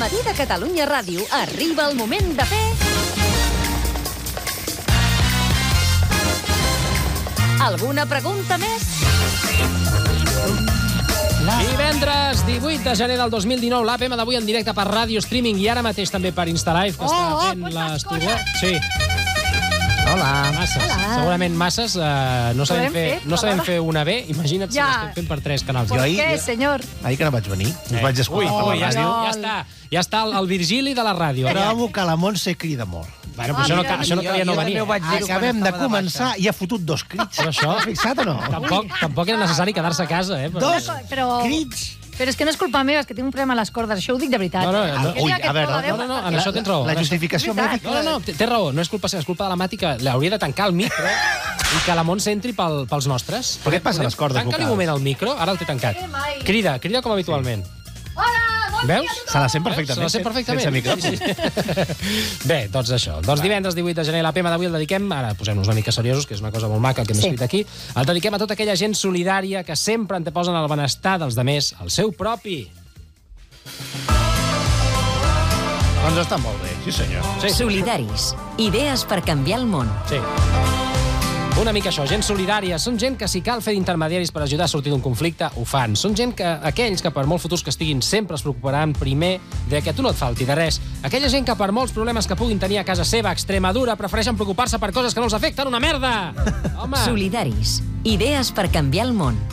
Matí de Catalunya Ràdio arriba el moment de fer... Alguna pregunta més? Divendres 18 de gener del 2019, l'APM d'avui en directe per ràdio streaming i ara mateix també per Instalive, que està fent l'estugó. Sí. Hola. Masses. Hola. Segurament masses. No sabem fer una B. Imagina't si l'estem fent per 3 canals. Jo ahir, Què, senyor? ahir que no vaig venir, us vaig escoltar per la ràdio. Ja està el Virgili de la ràdio. Trobo que la Montse crida molt. Bueno, però això no calia no venir. Acabem de començar i ha fotut 2 crits. Però això... Has fixat o no? Tampoc era necessari quedar-se a casa, eh? 2 crits. Però és que no és culpa meva, és que tinc un problema a les cordes. Això ho dic de veritat. Ui, a veure, no, en això tens raó. La justificació mèdica... No, té raó, no és culpa seva, és culpa de la Màtica. L'hauria de tancar el micro i que la Montse entri pels nostres. Però què et passa a les cordes vocals? Tanca-li un moment el micro, ara el té tancat. Crida com habitualment. Hola! Veus? Se la sent perfectament. Sense micròfon. Bé, doncs això. Doncs divendres 18 de gener l'APM d'avui el dediquem, ara posem-nos una mica seriosos, que és una cosa molt maca que hem escrit aquí, el dediquem a tota aquella gent solidària que sempre anteposen el benestar dels demés al seu propi. Doncs està molt bé, sí senyor. Solidaris. Idees per canviar el món. Sí. Una mica això, gent solidària. Són gent que si cal fer d'intermediaris per ajudar a sortir d'un conflicte, ho fan. Són gent que, aquells que per molt futurs que estiguin sempre es preocuparan primer de que tu no et falti de res. Aquella gent que per molts problemes que puguin tenir a casa seva, a Extremadura, prefereixen preocupar-se per coses que no els afecten una merda. Home. Solidaris. Idees per canviar el món.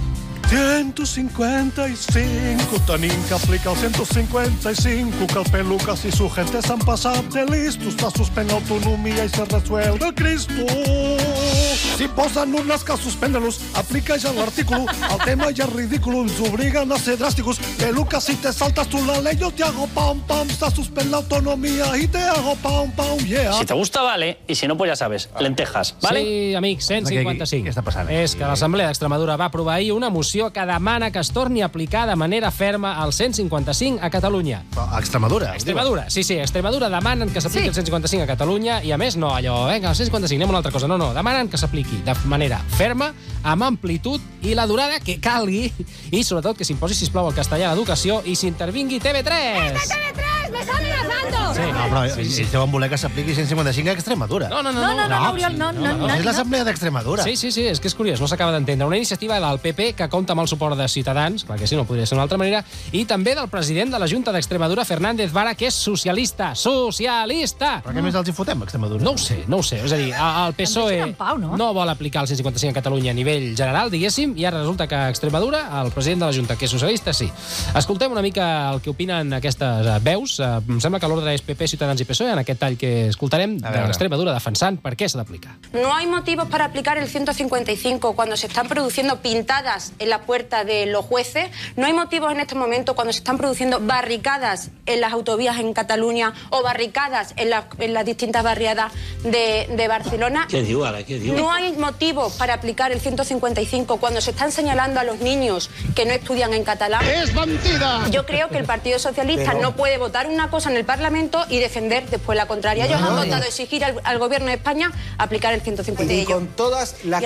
155, tenim que aplicar el 155, que el pelo casi su gente s'han passat de listos, va suspendre l'autonomia i se resuelve el Cristo. Si posen urnes que suspenden-los, aplica ja l'artículo, el tema ja és ridículo, ens obliguen a ser dràsticos, pelo que si te saltas tu la ley, yo te hago pam pam, se suspende l'autonomia y te hago pam pam, yeah. Si te gusta, vale, y si no, pues ya sabes, lentejas, ¿vale? Sí, amics, 155. Què està passant? És que l'Assemblea d'Extremadura va aprovar ahir una moció que demana que es torni a aplicar de manera ferma el 155 a Catalunya. A Extremadura? Extremadura, sí, Extremadura demanen que s'apliqui el 155 a Catalunya i, a més, no allò, vinga, el 155, anem a una altra cosa. No, demanen que s'apliqui de manera ferma, amb amplitud i la durada que calgui i, sobretot, que s'imposi, sisplau, el castellà a l'educació i s'intervingui TV3! ¡Me están amenazando! Sí, no, però si deuen voler que s'apliqui 155 a Extremadura. No, Oriol, no. És l'Assemblea d'Extremadura. Sí, és que és curiós, no s'acaba d'entendre. Una iniciativa del PP que compta amb el suport de Ciutadans, clar que sí, no podria ser d'una altra manera, i també del president de la Junta d'Extremadura, Fernández Vara, que és socialista. Socialista! Però què més els hi fotem, a Extremadura? No ho sé. És a dir, el PSOE no vol aplicar el 155 a Catalunya a nivell general, diguéssim, i ara resulta que a Extremadura el president de la Junta, que és socialista, sí. Escoltem una mica el que opinen aquestes veus. Em sembla que l'ordre és PP, Ciutadans i PSOE, en aquest tall que escoltarem de l'Extremadura defensant per què s'ha d'aplicar. No hay motivos para aplicar el 155 cuando se están produciendo pintadas en la puerta de los jueces. No hay motivos en este momento cuando se están produciendo barricadas en las autovías en Cataluña o barricadas en las distintas barriadas de Barcelona. ¿Qué digo, Ara? ¿Qué digo? No hay motivos para aplicar el 155 cuando se están señalando a los niños que no estudian en catalán. ¡Es mentida! Yo creo que el Partido Socialista no puede votar una cosa en el Parlamento y defender después la contraria. Ellos han votado exigir al Gobierno de España aplicar el 155. Y con todas las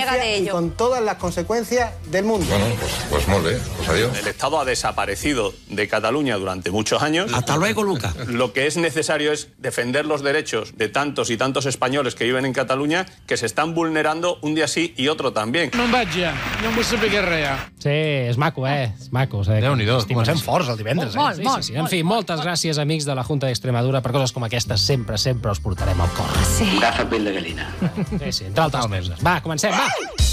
consecuencias del mundo. Bueno, pues molt bé, pues adiós. El Estado ha desaparecido de Cataluña durante muchos años. Hasta luego, Luca. Lo que es necesario es defender los derechos de tantos y tantos españoles que viven en Catalunya que se están vulnerando un día sí y otro también. No em vaig ja, no em vull saber què rea. Sí, és maco, És maco. Déu-n'hi-do, comencem forts el divendres. Sí. En fi, moltes gràcies, amics de la Junta d'Extremadura, per coses com aquestes sempre us portarem al cor. Sí. Gafa pell de gallina. Sí, entre altres coses. Va, comencem, va!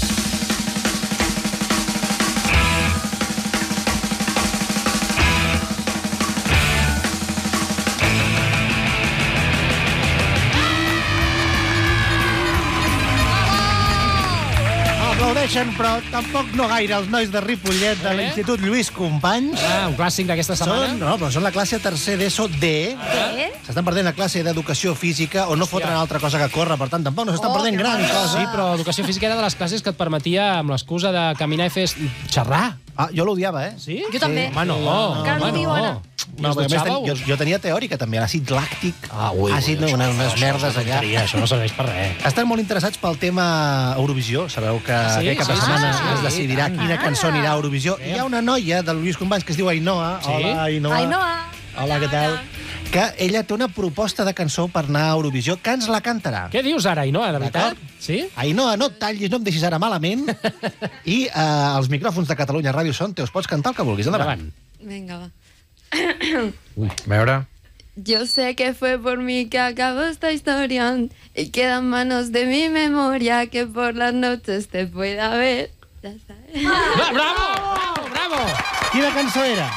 Aplaudeixen, però tampoc no gaire els nois de Ripollet de l'Institut Lluís Companys. Un clàssic d'aquesta setmana. Però són la classe tercer d'ESO D. S'estan perdent la classe d'educació física o no fotran altra cosa que córrer, per tant, tampoc no s'estan perdent gran cosa. Sí, però educació física era de les classes que et permetia, amb l'excusa de caminar i fer xerrar. Jo l'odiava, Sí? Jo també. Home, no. Encara no ho diu ara. No, a més, jo tenia teòrica també, àcid làctic, àcid, unes merdes allà. Això no serveix per res. Estan molt interessats pel tema Eurovisió. Sabeu que aquest cap de setmana es decidirà quina cançó anirà a Eurovisió. Hi ha una noia del Lluís Companys que es diu Ainhoa. Hola, Ainhoa. Hola, què tal? Que ella té una proposta de cançó per anar a Eurovisió, que ens la cantarà. Què dius ara, Ainhoa, de veritat? Sí? Ainhoa, no et tallis, no em deixis ara malament. I els micròfons de Catalunya Ràdio són teus. Pots cantar el que vulguis. Endavant. Venga, va. A veure... Yo sé que fue por mí que acabó esta historia y quedan manos de mi memoria que por las noches te pueda ver. Ya sabes. Bravo! Quina cançó era?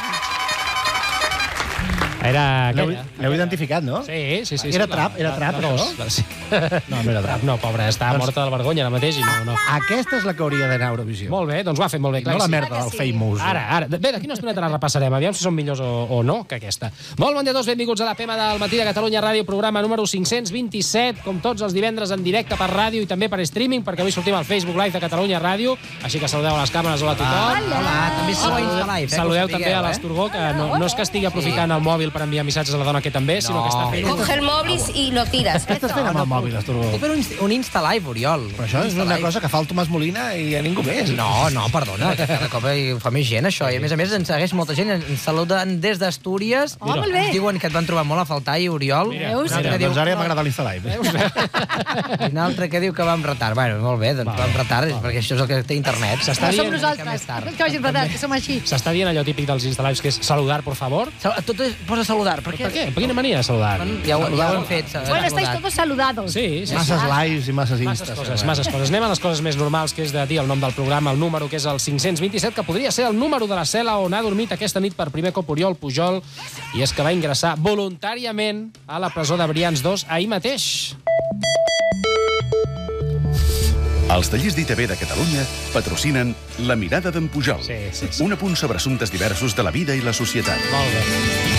Era L'heu identificat, no? Sí. Era trap, això? Sí. No era trap. No, pobra, està morta de vergonya ara mateix i no. Aquesta és la que hauria d'anar a Eurovisió. Molt bé, doncs ho ha fet molt bé. No la merda del Famous. Ara. Bé, d'aquí una estoneta la repassarem, aviam si són millors o no que aquesta. Molt bon dia a tots, benvinguts a la PEMA del Matí de Catalunya Ràdio, programa número 527, com tots els divendres en directe per ràdio i també per streaming, perquè avui sortim al Facebook Live de Catalunya Ràdio, així que saludeu a les càmeres, hola a tothom. Hola, també sou a Insta Live. Saludeu també a l'Asturgó, que no és que estigui aprofitant el mòbil per enviar missatges a la dona que també, sinó que està fent... Coge el móvil y lo tiras. Què estàs fent amb el mòbil, Asturgó? Estic fent un Insta Live, Oriol. Però això és una cosa que fa el Tomàs Molina i a ningú més. No, perdona, que cada cop hi fa més gent, això. I a més ens segueix molta gent, ens saluden des d'Astúries. Oh, molt bé. Ens diuen que et van trobar molt a faltar, i Oriol. Doncs ara ja m'agrada l'Insta Live. I un altre que diu que va amb retard. Bueno, molt bé, doncs va amb retard, perquè això és el que té internet. S'està Som dient... nosaltres, que vagin retard, que som així. S'està dient allò típic dels Insta Lives, que és saludar, por favor. Tot posa saludar. Per què? Per quina mania de saludar? Ja ho hem fet. Bueno, estáis todos saludados. Sí. Masses lives i masses instas. Masses coses. Anem a les coses més normals, que és de dir el nom del programa, el número, que és el 527, que podria ser el número de la cel·la on ha dormit aquesta nit per primer cop Oriol Pujol, i és que va ingressar voluntàriament a la presó de Brians 2 ahir mateix. Els tallers d'ITV de Catalunya patrocinen La mirada d'en Pujol. Sí. Un apunt sobre assumptes diversos de la vida i la societat. Molt bé.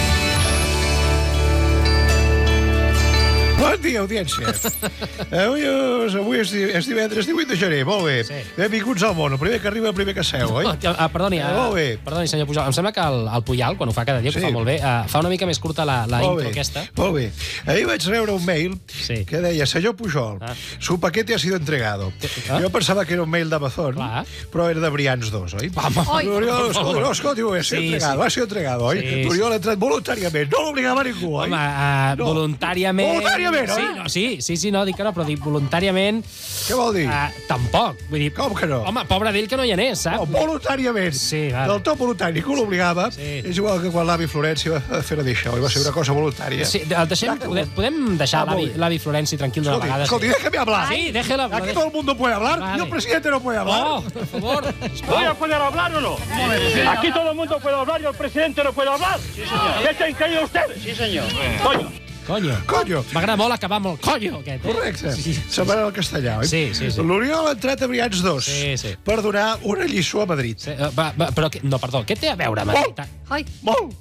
Bon dia, audiència. Avui és divendres 18 de gener, molt bé. Sí. Benvinguts al món, el primer que arriba, el primer que seu, oi? Perdoni, senyor Pujol, em sembla que el Puyal, quan ho fa cada dia, que ho fa molt bé, fa una mica més curta la intro aquesta. Molt bé. Ahir vaig rebre un mail que deia: senyor Pujol, su paquete ha sido entregado. Jo pensava que era un mail d'Amazon, però era de Brians 2, oi? Escolti, ha sido entregado, oi? Oriol ha entrat voluntàriament, no l'obligava ningú, oi? Home, voluntàriament... Sí, no, dic que no, però dic voluntàriament... Què vol dir? Tampoc. Vull dir, com que no? Home, pobre d'ell que no hi anés, saps? No, voluntàriament. Sí, vale. Del tot voluntari, que l'obligava. És igual que quan l'avi Florenci va fer la deixa, va ser una cosa voluntària. Sí, podem deixar l'avi Florenci tranquil d'una vegada? Escolti, déjame hablar. Sí, déjela. Aquí todo el mundo puede hablar y el presidente no puede hablar. No, por favor. ¿Voy a poder hablar o no? Aquí todo el mundo puede hablar y el presidente no puede hablar. Sí, señor. ¿Qué se han creído ustedes? Sí, señor. Coño. M'agrada molt acabar amb el coño, aquest. Correcte. Se'n va al castellà, oi? Sí. L'Oriol ha entrat a Brians 2 per donar una lliçó a Madrid. Però, no, perdó, què té a veure Madrid? Molt.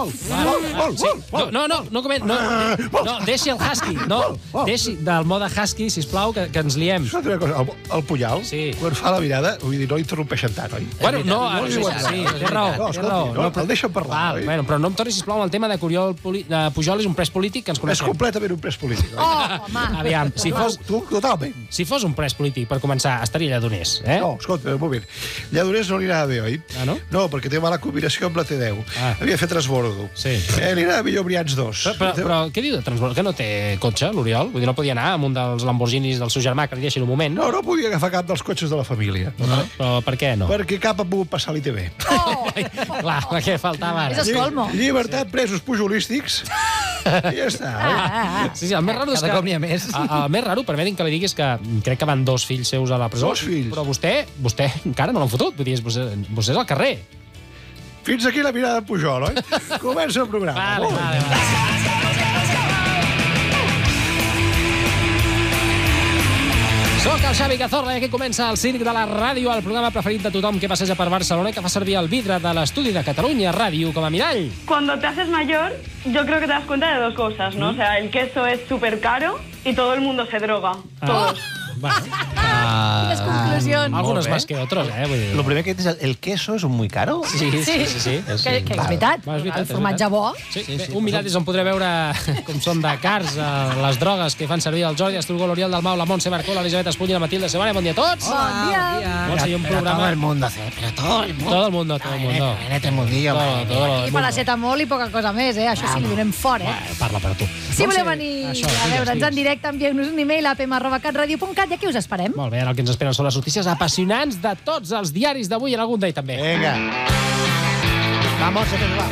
No, deixi el husky. Deixi del mode husky, sisplau, que ens liem. Una cosa, el Puyal, quan fa la mirada, vull dir, no interrompeixen tant, oi? Bueno, no, sí, té raó. El deixen parlar, oi? Però no em tornis, sisplau, amb el tema de que Oriol Pujol és un pres polític que ens coneixem. És completament un pres polític. Home. Aviam, totalment. Si fos un pres polític, per començar, estaria Lledoners, eh? No, escolta, un moment. Lledoners no li anava bé, oi? Ah, no? No, perquè té mala combinació amb la T10. Havia fet transbordo. Sí. Li anava millor Brians 2. Però què diu de transbordo? Que no té cotxe, l'Oriol? Vull dir, no podia anar amb un dels Lamborghinis del seu germà, que li deixin un moment. No podia agafar cap dels cotxes de la família. Però per què no? Perquè cap ha pogut passar l'ITV. Clar, què faltava ara? És escolmo. Llibertat, presos pujolístics. I ja està. Sí, el més raro és que... Cada cop n'hi ha més. El més raro, permeti'm que li digui, és que crec que van 2 fills seus a la presó. 2 fills. Però vostè encara no l'han fotut. Vull dir, vostè és al carrer. Fins aquí la mirada de Pujol, oi? Comença el programa. Vale. Soc el Xavi Cazorla i aquí comença el Circ de la Ràdio, el programa preferit de tothom que passeja per Barcelona i que fa servir el vidre de l'estudi de Catalunya Ràdio com a mirall. Cuando te haces mayor, yo creo que te das cuenta de 2 cosas, ¿no? O sea, el queso es súper caro y todo el mundo se droga. Todos. Les conclusions. Algunos más que otros, Lo primer que dices, el queso és muy caro? Sí. Que és veritat. El formatge bo. Sí. Un mirat és on podré veure com són de cars les drogues que fan servir el Jordi Asturgó, l'Oriol Dalmau, la Montse Marcó, l'Elisabet Espuny i la Matilde Sebane. Bon dia a tots. Bon dia. Montse, un programa... Todo el mundo hace, pero todo el mundo. Todo el mundo. En este mundillo. I paracetamol i poca cosa més, Això sí, li donem fort, Parla per tu. Si voleu venir a veure'ns en directe, envieu-nos un e-mail a apm@catradio.cat i aquí us esperem. Molt bé, ara el que ens esperen són les notícies apassionants de tots els diaris d'avui, en algun d'ell també. Vinga. Vamos, que ens va.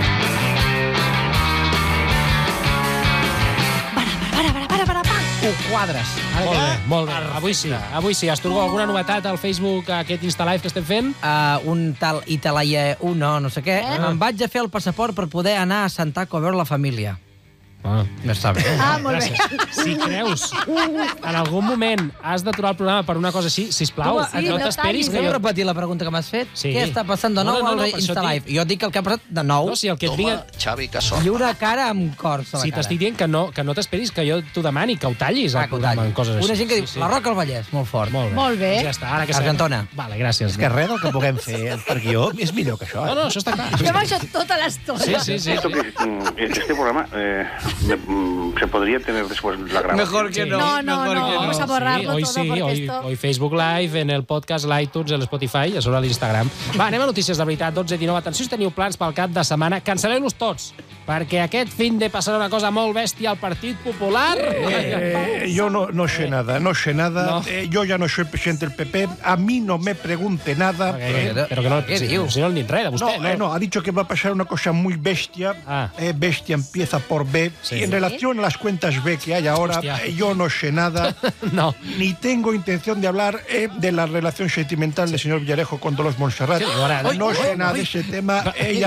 Para. Ho quadres. Molt bé. Avui sí. Asturgó, alguna novetat al Facebook, aquest Insta Live que estem fent? Un tal Italaia 1, no sé què. Em vaig a fer el passaport per poder anar a Santaco a veure la família. No està bé. Molt bé. Si creus en algun moment has d'aturar el programa per una cosa així, sisplau, no t'esperis que Podeu jo... repetir la pregunta que m'has fet? Sí. Què està passant de nou al Insta Live? Jo dic el que ha passat de nou. No, si el que et vinga... Xavi Casol. I una cara amb cors a la cara. Si t'estic dient que no t'esperis que jo t'ho demani, que ho tallis el programa en coses així. Una gent que diu, la Roca al Vallès, molt fort. Molt bé. Ja està, ara que Argentona. Vale, gràcies. És que res del que puguem fer per guió és millor que això. No, això està clar. Fem això tota l'estona. Sí. Este programa se podría tener después la grabación. Mejor que no. No, vamos a borrarlo todo porque esto... Hoy Facebook Live, en el podcast, l'iTunes, l'Spotify i a sobre a l'Instagram. Va, anem a notícies de veritat, 12:19. Atenció si teniu plans pel cap de setmana, cancel·leu-los tots, perquè aquest fin de passarà una cosa molt bèstia al Partit Popular. Yo no sé nada. No. Yo ya no soy presidente del PP. A mí no me pregunte nada. Pero que no, si no ni enreda, usted. No, ha dicho que va a pasar una cosa muy bestia. Bestia empieza por B. Sí. Y en relación a las cuentas B que hay ahora, yo no sé nada. No. Ni tengo intención de hablar de la relación sentimental del señor Villarejo con Dolores Montserrat. No sé nada de ese tema.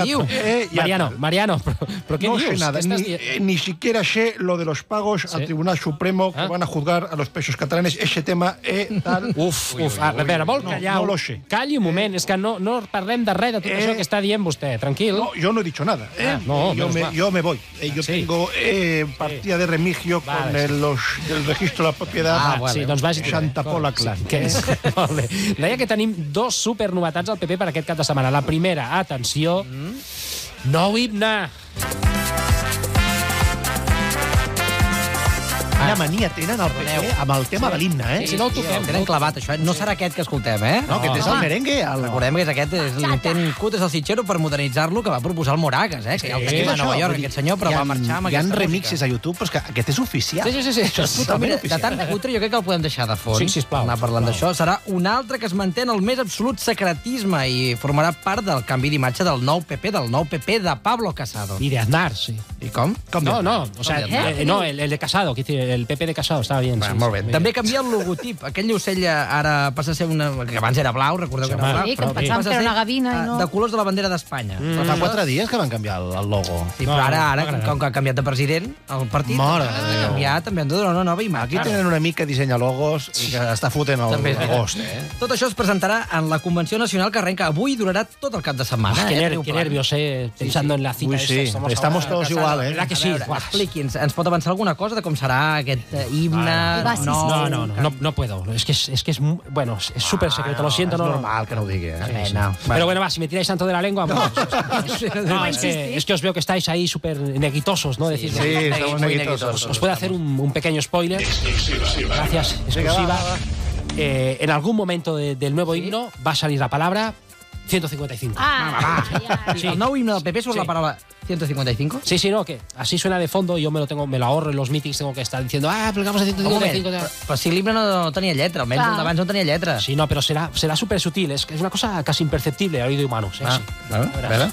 Mariano, ¿pero qué no dius? sé nada. Ni siquiera sé lo de los pagos al Tribunal Supremo que van a juzgar a los presos catalanes. Ese tema tal... Uf. A veure, vol callar? No lo sé. Calli un moment, és que no parlem de red de tot això que està dient vostè. Tranquil. No, yo no he dicho nada. Yo me voy. Yo tengo partida de remigio con el registro de la propiedad. Sí, doncs vagi. Santa Pola Clan. Molt bé. Deia que tenim dos supernovetats al PP per aquest cap de setmana. La primera, atenció, nou himne. Quina mania tenen el PP amb el tema de l'himne, Si no ho toquem. Tenen clavat, això. No serà aquest que escoltem, No, aquest és el merengue. Recordem que aquest és l'intent cutres del Sitxero per modernitzar-lo que va proposar el Moragas, que ja el tenim a Nova York, aquest senyor, però va marxar amb aquesta música. Hi ha remixes a YouTube, però és que aquest és oficial. Sí. Això és totalment oficial. De tant cutre, jo crec que el podem deixar de fons. Sí, sisplau. Anar parlant d'això. Serà un altre que es manté en el més absolut secretisme i formarà part del canvi d'imatge del nou PP de Pablo Casado. I de Aznar, sí. I com? No, o sea, no, el de Casado, el PP de Casado estava bien. Molt bé. També canvia el logotip. Aquell ocell ara passa a ser que abans era blau, recordeu que era blau. Sí, que pensàvem que era una gavina i no... De colors de la bandera d'Espanya. Però fa 4 dies que van canviar el logo. Sí, però ara, com que ha canviat de president, el partit ha canviat, també han de donar una nova imatge. Aquí tenen una mica que dissenya logos i que està fotent l'agost. Tot això es presentarà en la Convenció Nacional que arrenca avui i durarà tot el cap de setmana. Qué nervios, pensando en la cita. Sí, estamos todos igual, ¿Verdad que sí? Expliqui'ns, ens pot avançar alguna cosa de com serà aquest himne? No puedo. Es que es bueno, es súper secreto, lo siento. Es normal que no ho digui, Pero bueno, va, si me tiráis tanto de la lengua... No, es que os veo que estáis ahí súper neguitosos, ¿no? Sí, estamos neguitosos. Os puedo hacer un pequeño spoiler. Gracias, exclusiva. En algún momento del nuevo himno va a salir la palabra 155. Sí. El nou himne del PP sobre la palabra 155? Sí, no, que así suena de fondo, yo me lo ahorro en los meetings, tengo que estar diciendo, aplicamos a 155. Però si l'himne no tenia lletra, almenys el d'abans no tenia lletra. Sí, no, pero será súper sutil, es una cosa casi imperceptible al oído humano. Sí. ¿Verdad?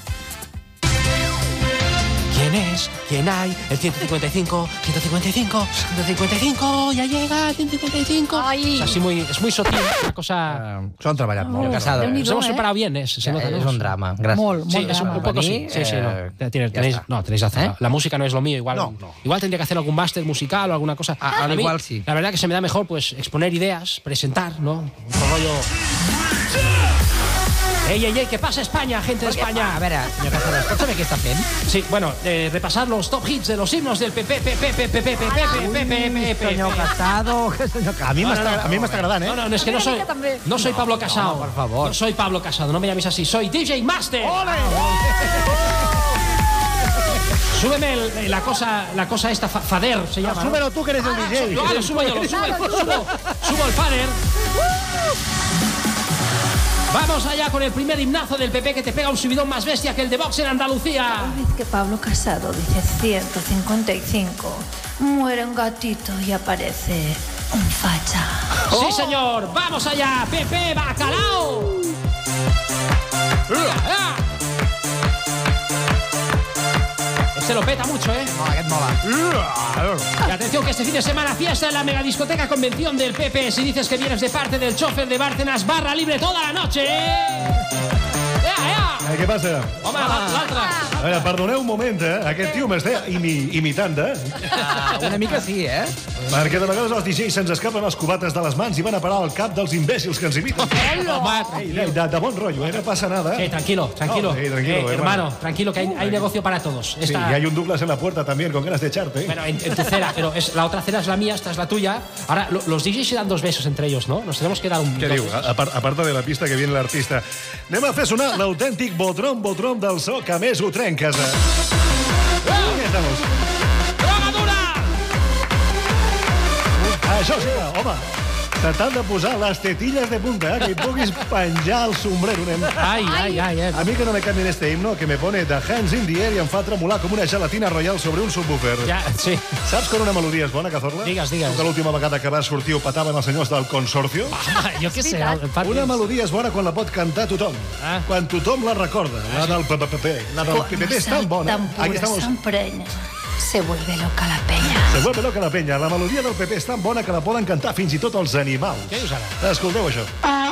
¿Quién es? ¿Quién hay? El 155, 155, ya llega el 155. Ay. O sea, es muy sutil, una cosa... S'ho han treballat molt. Casado. Nos hemos preparado bien, se nota. Es un drama. Gracias. Molt Sí, es un poco sí. Tenéis razón. La música no es lo mío, igual tendría que hacer algún máster musical o alguna cosa. A mí, igual sí. La verdad que se me da mejor pues exponer ideas, presentar, ¿no? Un rollo... Ei, què passa a Espanya, gente de España? A veure, senyor Casadas, pots saber què està fent? Sí, bueno, repasar los top hits de los himnos del PP. Senyor Casado, A mi m'està agradant, No, es que no soy Pablo Casado. Por favor. No soy Pablo Casado, no me llaméis así. Soy DJ Master. Súbeme la cosa esta, Fader se llama. Súbelo tú, que eres el DJ. No, lo subo yo, subo el Fader. Vamos allá con el primer himnazo del PP que te pega un subidón más bestia que el de Vox en Andalucía. Cada vez que Pablo Casado dice 155, muere un gatito y aparece un facha. Sí, señor. Vamos allá, PP Bacalao. Se lo peta mucho, ¿eh? No, aquest mola. Y atención que este fin de semana fiesta en la megadiscoteca convención del PP. Si dices que vienes de parte del chofer de Bárcenas, barra libre toda la noche. Què passa? Home, l'altre. A veure, perdoneu un moment, aquest tio m'està imitant, Una mica sí, Perquè de vegades els DJs se'ns escapen les cubates de les mans i van a parar al cap dels imbècils que ens imiten. De bon rotllo, no passa nada. Tranquilo. Hermano, tranquilo, que hay negocio para todos. Sí, y hay un Douglas en la puerta también, con ganas de echarte. Bueno, en tu cera, pero la otra cera es la mía, esta es la tuya. Ahora, los DJs se dan 2 besos entre ellos, ¿no? Nos tenemos que dar un... Què diu? Aparta de la pista que viene l'artista. Anem a fer sonar l'autèntic botrom del so que més ho trenques. Droga dura! Això sí, home, se t'han de posar les tetilles de punta, que hi puguis penjar el sombrero, nen. Ai. A mi que no me cambien este himno, que me pone The Hands in the Air i em fa tremolar com una gelatina royal sobre un subwoofer. Ja, sí. Saps quan una melodia és bona, Cazorla? Digues. Que l'última vegada que vas sortir ho petaven els senyors del Consorcio? Jo què sé. Una melodia és bona quan la pot cantar tothom. Quan tothom la recorda. La del PPP. La del PPP és tan bona. Aquí estamos. Se vuelve loca la peña. Se vuelve loca la peña. La melodia del PP és tan bona que la poden cantar fins i tot els animals. Què dius ara? Escolteu això.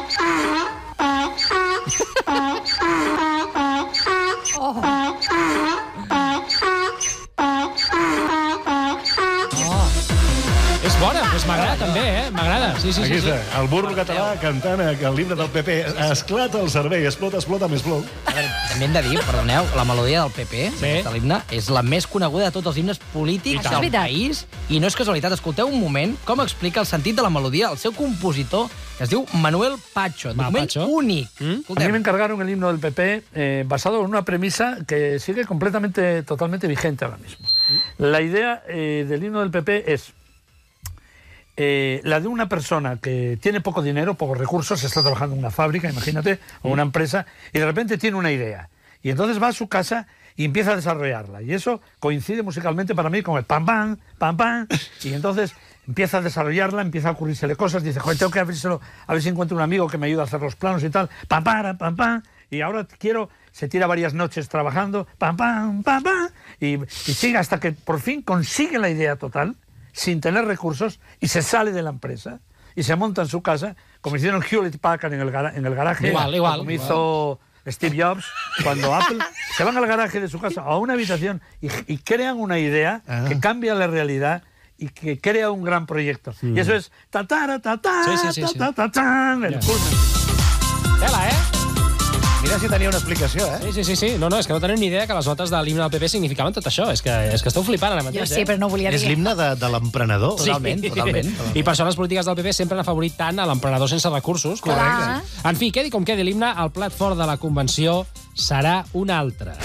És bona, doncs m'agrada també, m'agrada. Sí. Aquí està, el burro català cantant el l'himne del PP. Esclata el cervell, explota, més plou. A veure, també hem de dir, perdoneu, la melodia del PP, de l'himne, és la més coneguda de tots els himnes polítics del país. I no és casualitat, escolteu un moment com explica el sentit de la melodia el seu compositor, que es diu Manuel Pacho. Document únic. A mí me encargaron el himno del PP basado en una premisa que sigue totalmente vigente ahora mismo. La idea del himno del PP es la de una persona que tiene poco dinero, pocos recursos, está trabajando en una fábrica, imagínate, o una empresa, y de repente tiene una idea. Y entonces va a su casa y empieza a desarrollarla. Y eso coincide musicalmente para mí con el pam, pam, pam, pam. Y entonces empieza a desarrollarla, empieza a ocurrírsele cosas, dice, joder, tengo que abrírselo, a ver si encuentro un amigo que me ayude a hacer los planos y tal. Pam, pam, pam, pam. Y ahora se tira varias noches trabajando, pam, pam, pam, pam. Y sigue hasta que por fin consigue la idea total, sin tener recursos, y se sale de la empresa y se monta en su casa, como hicieron Hewlett Packard en el garaje, como hizo Steve Jobs, cuando Apple se van al garaje de su casa a una habitación y crean una idea que cambia la realidad y que crea un gran proyecto. Y eso es el culmen. Tela, Mira si tenia una explicació, Sí. No, és que no tenim ni idea que les notes de l'himne del PP significaven tot això. És que esteu flipant ara mateix. Jo sí, però no volia dir. És l'himne de l'emprenedor. Totalment. I per això les polítiques del PP sempre han afavorit tant a l'emprenedor sense recursos. Correcte. En fi, quedi com quedi l'himne, el plat fort de la convenció serà un altre.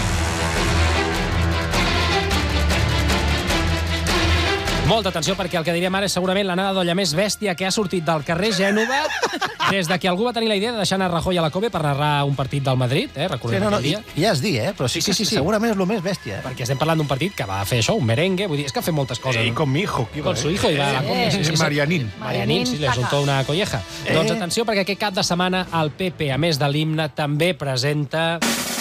Molta atenció, perquè el que direm ara és segurament l'anada d'olla més bèstia que ha sortit del carrer Gènova des de que algú va tenir la idea de deixar anar Rajoy a la COPE per narrar un partit del Madrid, recordem aquell dia. Ja es dir, però sí, segurament és el més bèstia. Perquè estem parlant d'un partit que va fer això, un merengue, vull dir, és que ha fet moltes coses. I con mi hijo. Con su hijo, i va a la COPE. Marianín. Marianín, sí, li soltó una colleja. Doncs atenció, perquè aquest cap de setmana el PP, a més de l'himne, també presenta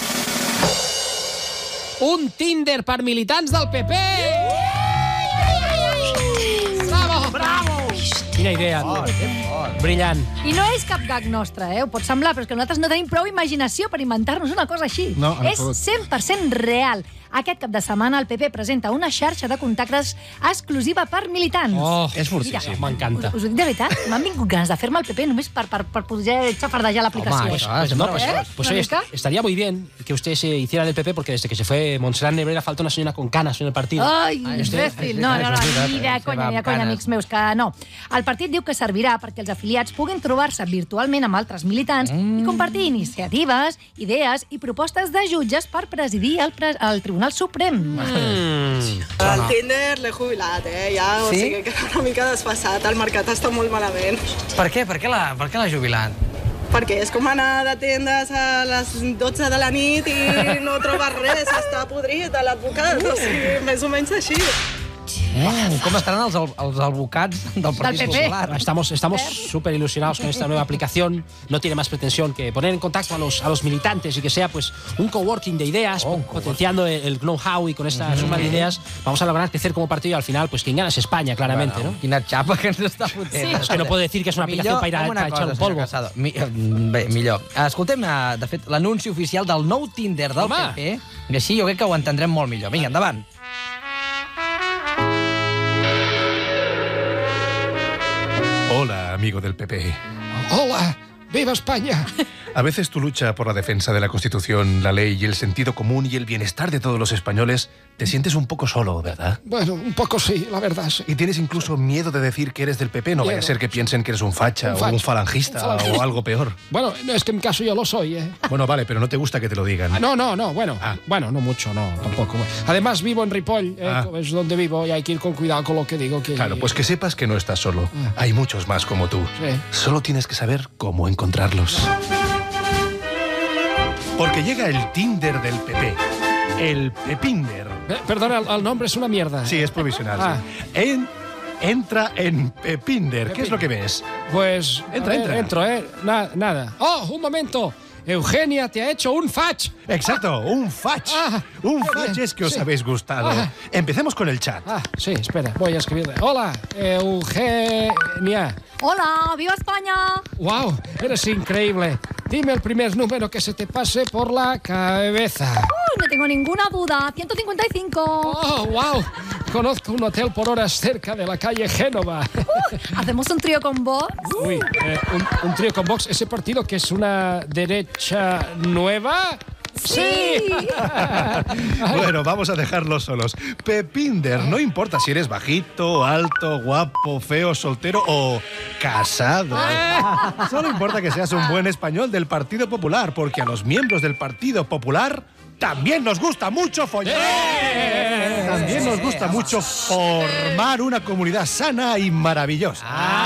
un Tinder per militants del PP! Bravo! Quina idea. Brillant. I no és cap gag nostre, ho pot semblar, però és que nosaltres no tenim prou imaginació per inventar-nos una cosa així. No, és 100% real. Aquest cap de setmana el PP presenta una xarxa de contactes exclusiva per militants. És fortíssim. M'encanta. Us ho dic de veritat, m'han vingut ganes de fer-me el PP només per poder xafardejar l'aplicació. Pues estaría muy bien que usted se hiciera del PP porque desde que se fue Montserrat Nebrera falta una señora con canas en el partido. Ai, imbècil. No, ni de conya, amics meus, que no. El partit diu que servirà perquè els afiliats puguin trobar-se virtualment amb altres militants i compartir iniciatives, idees i propostes de jutges per presidir el Tribunal Suprem. El Tinder l'he jubilat, ja, o sigui que queda una mica desfasat. El mercat està molt malament. Per què? Per què l'ha jubilat? Perquè és com anar de tendes a les 12 de la nit i no trobes res, està podrit a l'advocat, o sigui, més o menys així. ¿Cómo estarán los advocats del Partido Popular? Estamos súper ilusionados con esta nueva aplicación. No tiene más pretensión que poner en contacto a los militantes y que sea pues un coworking de ideas, potenciando el know-how, y con esta suma de ideas vamos a lograr crecer como partido y al final pues quien gana es España, claramente. Bueno, ¿no? Quina xapa que ens està fotent. Sí. Es que no puedo decir que es una aplicación para echar un polvo. Bé, millor. Escoltem, de fet, l'anunci oficial del nou Tinder del PP, i així jo crec que ho entendrem molt millor. Vinga, endavant. Hola, amigo del PP. Hola, ¡viva España! A veces tu lucha por la defensa de la Constitución, la ley y el sentido común y el bienestar de todos los españoles te sientes un poco solo, ¿verdad? Bueno, un poco sí, la verdad, sí. Y tienes incluso miedo de decir que eres del PP, no vaya a ser que piensen que eres un facha o un falangista o algo peor. Bueno, es que en mi caso yo lo soy, Bueno, vale, pero no te gusta que te lo digan. No, bueno, no mucho, no, tampoco. Además vivo en Ripoll, es donde vivo, y hay que ir con cuidado con lo que digo. Claro, pues que sepas que no estás solo. Hay muchos más como tú. Sí. Solo tienes que saber cómo encontrarlos. Porque llega el Tinder del PP. El Pepinder. Perdona, el nombre es una mierda. Sí, es provisional. Sí. Entra en Pepinder. ¿Qué es lo que ves? Pues... Entra. Entro, nada. ¡Oh, un momento! Eugenia te ha hecho un fach. Exacto, un fach. Un fach es que os habéis gustado. Empecemos con el chat. Sí, espera, voy a escribirle. Hola, Eugenia. Hola, ¡viva España! ¡Wow! Eres increíble. Dime el primer número que se te pase por la cabeza. No tengo ninguna duda. 155. ¡Oh, wow! Conozco un hotel por horas cerca de la calle Génova. ¿Hacemos un trío con Vox? Uy, un trío con Vox. ¿Ese partido que es una derecha nueva? ¡Sí! Bueno, vamos a dejarlos solos. Pepinder, no importa si eres bajito, alto, guapo, feo, soltero o casado. Solo importa que seas un buen español del Partido Popular, porque a los miembros del Partido Popular también nos gusta mucho follar. También nos gusta mucho formar una comunidad sana y maravillosa.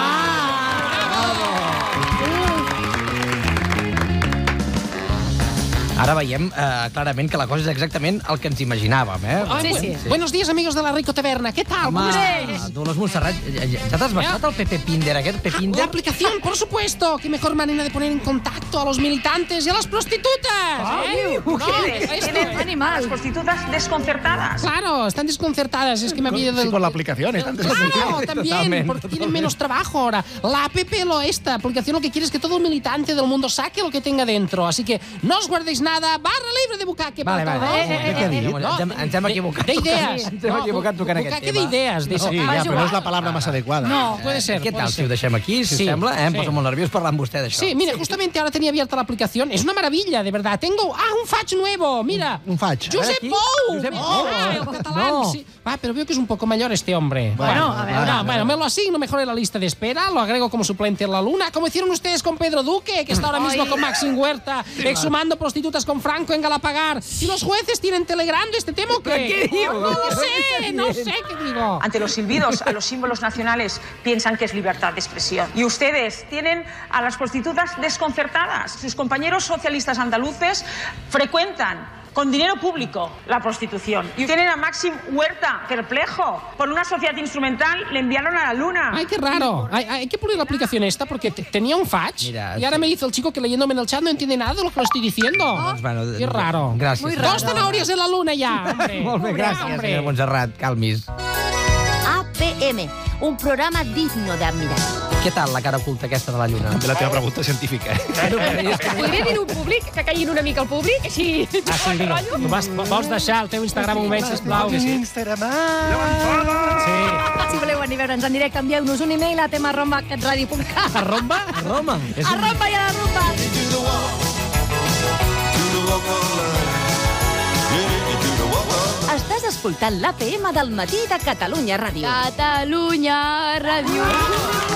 Ara veiem clarament que la cosa és exactament el que ens imaginàvem, Sí. Buenos días, amigos de la Rico Taberna. ¿Qué tal? ¿Cómo estás? Dolors Montserrat, ¿ya te has bajado el Pepinder, aquest Pepinder? La aplicación, por supuesto. Qué mejor manera de poner en contacto a los militantes y a las prostitutas. Tienen animal. Las prostitutas desconcertadas. Claro, están desconcertadas. Es que me había... Sí, por la aplicación. Claro, también, porque tienen menos trabajo ahora. La app, esta aplicación, lo que quiere es que todo militante del mundo saque lo que tenga dentro. Así que no os guardéis nada, barra libre de bucaque. Vale. Què ha dit? Ens hem equivocat. De ideas. Ens hem equivocat tocant aquest tema. Bucaque de ideas. Sí, ja, però no és la paraula más adequada. No, puede ser. ¿Qué tal si ho deixem aquí, si us sembla? Em poso molt nerviós parlant amb vostè d'això. Sí, mira, justamente ahora tenía abierta la aplicación. Es una maravilla, de verdad. Tengo... un fach nuevo, mira. Un fach. Josep Pou. El catalán. Sí. Pero veo que es un poco mayor este hombre. Bueno, me lo asigno mejor en la lista de espera, lo agrego como suplente en la luna, como hicieron ustedes con Pedro Duque, que está ahora mismo con Maxim Huerta, exhumando prostitutas con Franco en Galapagar. Y los jueces tienen telegrando este tema, ¿qué? No sé qué digo. Ante los silbidos a los símbolos nacionales piensan que es libertad de expresión. Y ustedes tienen a las prostitutas desconcertadas. Sus compañeros socialistas andaluces frecuentan con dinero público la prostitución. Y tienen a Maxim Huerta perplejo. Por una sociedad instrumental le enviaron a la luna. Ay, qué raro. Hay que poner la aplicación esta porque tenía un fach. Mira, y ahora me dice el chico que leyéndome en el chat no entiende nada de lo que lo estoy diciendo. Qué raro. Gràcies. Muy raro. 2 zanahorias en la luna ya, hombre. Molt bé, gràcies, senyora Montserrat. Calmis. APM, un programa digno de admirar. Què tal la cara oculta aquesta de la lluna? També la teva pregunta científica. Podria dir un públic, que caiguin una mica al públic? Així... sí, vinga. Vols deixar el teu Instagram un moment, sisplau? Instagram. Si voleu venir a veure'ns en directe, envieu-nos un e-mail a tema@catradio.cat. A Roma? A Roma? A Roma i a la rumba. Estàs escoltant l'APM del matí de Catalunya Ràdio. Catalunya Ràdio.